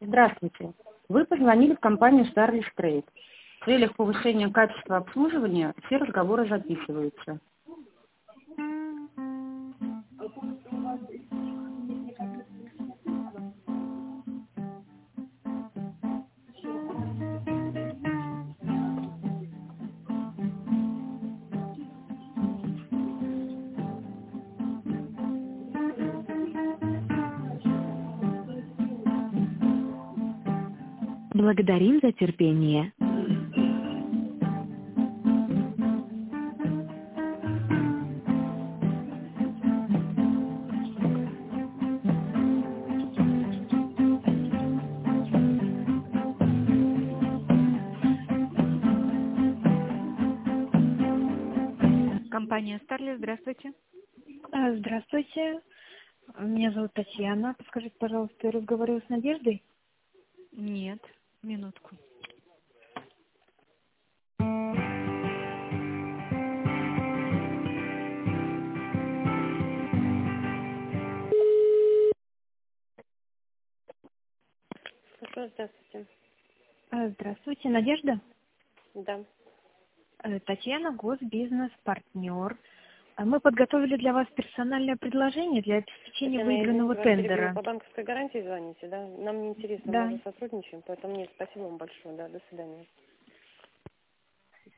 Здравствуйте. Вы позвонили в компанию Starlist Trade. В целях повышения качества обслуживания все разговоры записываются. Благодарим за терпение. Компания Starlist, здравствуйте. Здравствуйте. Меня зовут Татьяна. Подскажите, пожалуйста, я разговариваю с Надеждой? Нет, минутку. Здравствуйте. Здравствуйте, Надежда? Да. Татьяна, госбизнес-партнер. Мы подготовили для вас персональное предложение для обеспечения Татьяна, выигранного извините, вас тендера. по банковской гарантии звоните, да? Нам не интересно, Да. мы уже сотрудничаем, поэтому нет, спасибо вам большое, да, до свидания.